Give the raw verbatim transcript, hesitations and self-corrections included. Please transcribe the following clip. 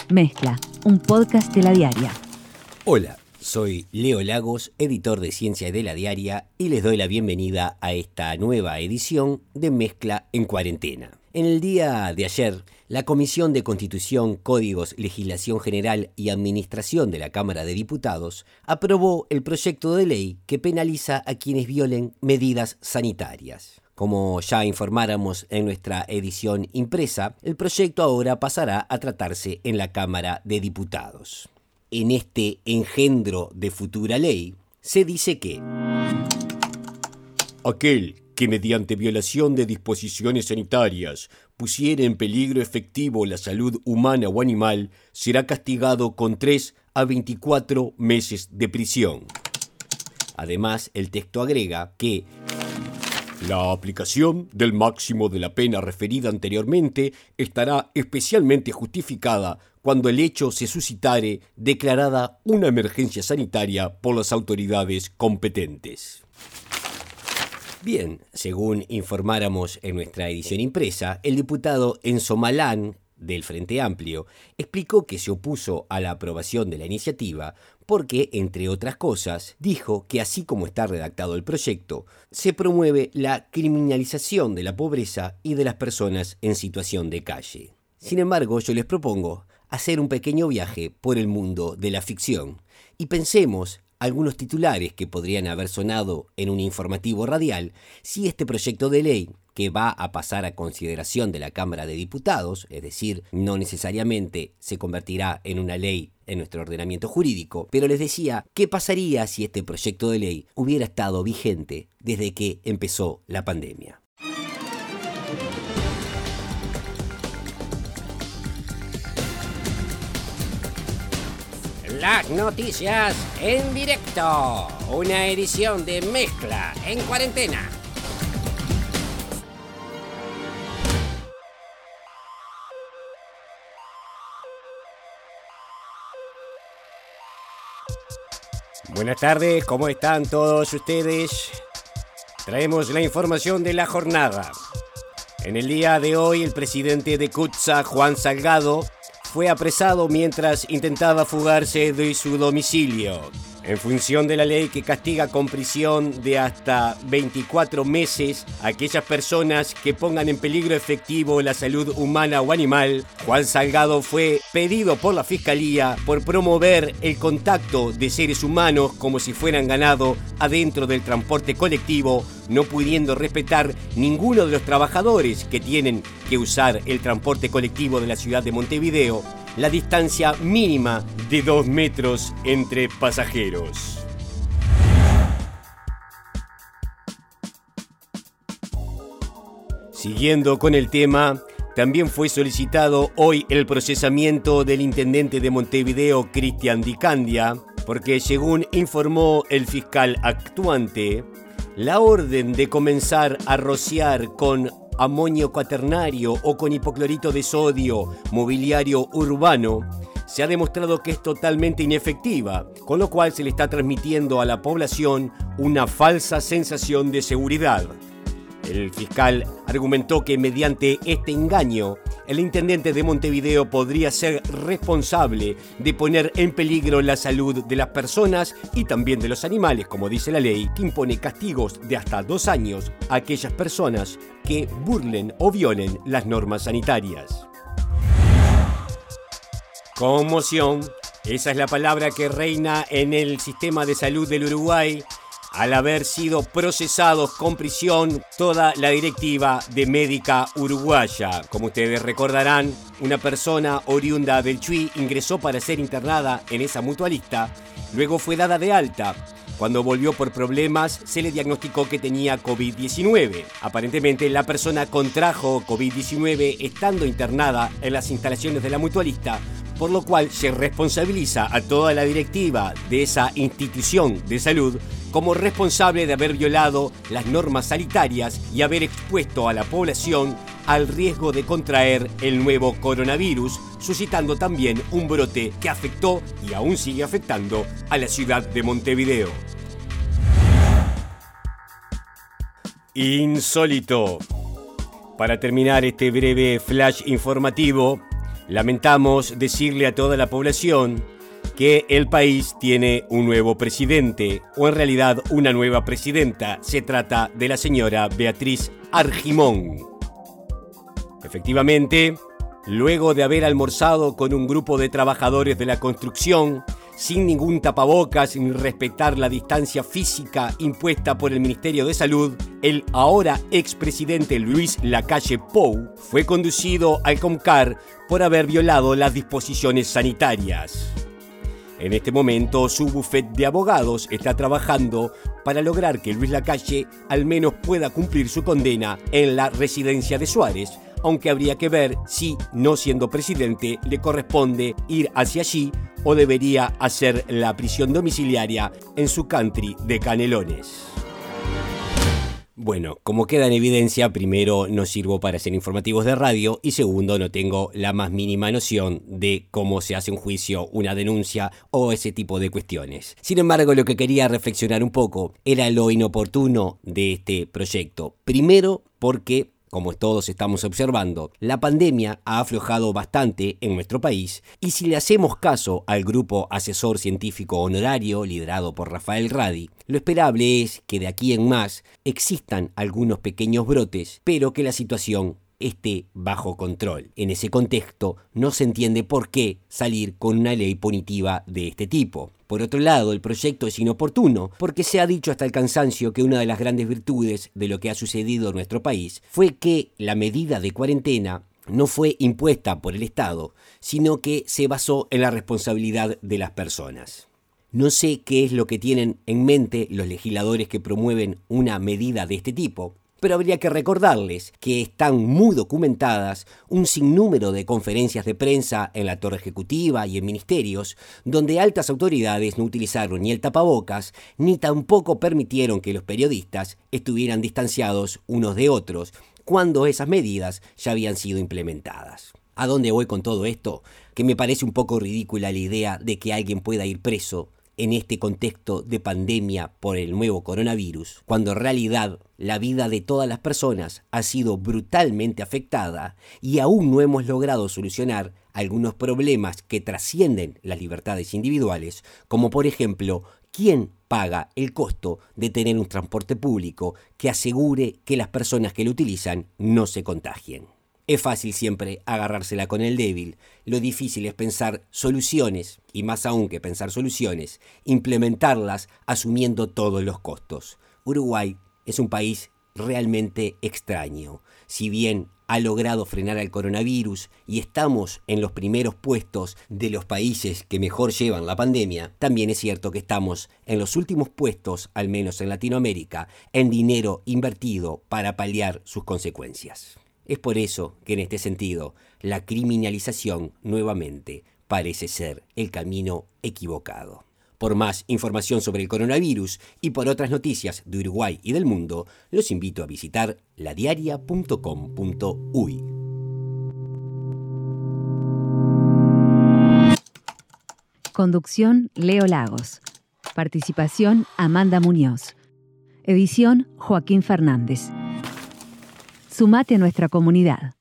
Mezcla, un podcast de La Diaria. Hola, soy Leo Lagos, editor de Ciencias de La Diaria, y les doy la bienvenida a esta nueva edición de Mezcla en Cuarentena. En el día de ayer, la Comisión de Constitución, Códigos, Legislación General y Administración de la Cámara de Diputados aprobó el proyecto de ley que penaliza a quienes violen medidas sanitarias. Como ya informáramos en nuestra edición impresa, el proyecto ahora pasará a tratarse en la Cámara de Diputados. En este engendro de futura ley, se dice que aquel que mediante violación de disposiciones sanitarias pusiere en peligro efectivo la salud humana o animal será castigado con tres a veinticuatro meses de prisión. Además, el texto agrega que la aplicación del máximo de la pena referida anteriormente estará especialmente justificada cuando el hecho se suscitare declarada una emergencia sanitaria por las autoridades competentes. Bien, según informáramos en nuestra edición impresa, el diputado Enzo Malán, del Frente Amplio, explicó que se opuso a la aprobación de la iniciativa porque, entre otras cosas, dijo que así como está redactado el proyecto, se promueve la criminalización de la pobreza y de las personas en situación de calle. Sin embargo, yo les propongo hacer un pequeño viaje por el mundo de la ficción y pensemos algunos titulares que podrían haber sonado en un informativo radial si este proyecto de ley, que va a pasar a consideración de la Cámara de Diputados, es decir, no necesariamente se convertirá en una ley en nuestro ordenamiento jurídico, pero les decía, ¿qué pasaría si este proyecto de ley hubiera estado vigente desde que empezó la pandemia? Las noticias en directo, una edición de Mezcla en Cuarentena. Buenas tardes, ¿cómo están todos ustedes? Traemos la información de la jornada. En el día de hoy, el presidente de CUTSA, Juan Salgado, fue apresado mientras intentaba fugarse de su domicilio. En función de la ley que castiga con prisión de hasta veinticuatro meses a aquellas personas que pongan en peligro efectivo la salud humana o animal, Juan Salgado fue pedido por la Fiscalía por promover el contacto de seres humanos como si fueran ganado adentro del transporte colectivo, no pudiendo respetar ninguno de los trabajadores que tienen que usar el transporte colectivo de la ciudad de Montevideo la distancia mínima de dos metros entre pasajeros. Siguiendo con el tema, también fue solicitado hoy el procesamiento del intendente de Montevideo, Cristian Di Candia, porque según informó el fiscal actuante, la orden de comenzar a rociar con amonio cuaternario o con hipoclorito de sodio mobiliario urbano se ha demostrado que es totalmente inefectiva, con lo cual se le está transmitiendo a la población una falsa sensación de seguridad. El fiscal argumentó que mediante este engaño, el intendente de Montevideo podría ser responsable de poner en peligro la salud de las personas y también de los animales, como dice la ley, que impone castigos de hasta dos años a aquellas personas que burlen o violen las normas sanitarias. Conmoción, esa es la palabra que reina en el sistema de salud del Uruguay, al haber sido procesados con prisión toda la directiva de Médica Uruguaya. Como ustedes recordarán, una persona oriunda del Chuy ingresó para ser internada en esa mutualista, luego fue dada de alta. Cuando volvió por problemas, se le diagnosticó que tenía covid diecinueve. Aparentemente, la persona contrajo covid diecinueve estando internada en las instalaciones de la mutualista, por lo cual se responsabiliza a toda la directiva de esa institución de salud como responsable de haber violado las normas sanitarias y haber expuesto a la población al riesgo de contraer el nuevo coronavirus, suscitando también un brote que afectó y aún sigue afectando a la ciudad de Montevideo. Insólito. Para terminar este breve flash informativo, Lamentamos decirle a toda la población que el país tiene un nuevo presidente, o en realidad una nueva presidenta. Se trata de la señora Beatriz Argimón. Efectivamente, luego de haber almorzado con un grupo de trabajadores de la construcción, sin ningún tapabocas ni respetar la distancia física impuesta por el Ministerio de Salud, el ahora expresidente Luis Lacalle Pou fue conducido al COMCAR por haber violado las disposiciones sanitarias. En este momento, su bufete de abogados está trabajando para lograr que Luis Lacalle al menos pueda cumplir su condena en la residencia de Suárez, aunque habría que ver si, no siendo presidente, le corresponde ir hacia allí o debería hacer la prisión domiciliaria en su country de Canelones. Bueno, como queda en evidencia, primero no sirvo para hacer informativos de radio y segundo no tengo la más mínima noción de cómo se hace un juicio, una denuncia o ese tipo de cuestiones. Sin embargo, lo que quería reflexionar un poco era lo inoportuno de este proyecto. Primero, porque, como todos estamos observando, la pandemia ha aflojado bastante en nuestro país y si le hacemos caso al grupo asesor científico honorario liderado por Rafael Radi, lo esperable es que de aquí en más existan algunos pequeños brotes, pero que la situación esté bajo control. En ese contexto, no se entiende por qué salir con una ley punitiva de este tipo. Por otro lado, el proyecto es inoportuno porque se ha dicho hasta el cansancio que una de las grandes virtudes de lo que ha sucedido en nuestro país fue que la medida de cuarentena no fue impuesta por el Estado, sino que se basó en la responsabilidad de las personas. No sé qué es lo que tienen en mente los legisladores que promueven una medida de este tipo, pero habría que recordarles que están muy documentadas un sinnúmero de conferencias de prensa en la Torre Ejecutiva y en ministerios, donde altas autoridades no utilizaron ni el tapabocas, ni tampoco permitieron que los periodistas estuvieran distanciados unos de otros, cuando esas medidas ya habían sido implementadas. ¿A dónde voy con todo esto? Que me parece un poco ridícula la idea de que alguien pueda ir preso en este contexto de pandemia por el nuevo coronavirus, cuando en realidad la vida de todas las personas ha sido brutalmente afectada y aún no hemos logrado solucionar algunos problemas que trascienden las libertades individuales, como por ejemplo, ¿quién paga el costo de tener un transporte público que asegure que las personas que lo utilizan no se contagien? Es fácil siempre agarrársela con el débil, lo difícil es pensar soluciones, y más aún que pensar soluciones, implementarlas asumiendo todos los costos. Uruguay es un país realmente extraño. Si bien ha logrado frenar al coronavirus y estamos en los primeros puestos de los países que mejor llevan la pandemia, también es cierto que estamos en los últimos puestos, al menos en Latinoamérica, en dinero invertido para paliar sus consecuencias. Es por eso que en este sentido, la criminalización nuevamente parece ser el camino equivocado. Por más información sobre el coronavirus y por otras noticias de Uruguay y del mundo, los invito a visitar la diaria punto com punto uy. Conducción Leo Lagos. Participación Amanda Muñoz. Edición Joaquín Fernández. Sumate a nuestra comunidad.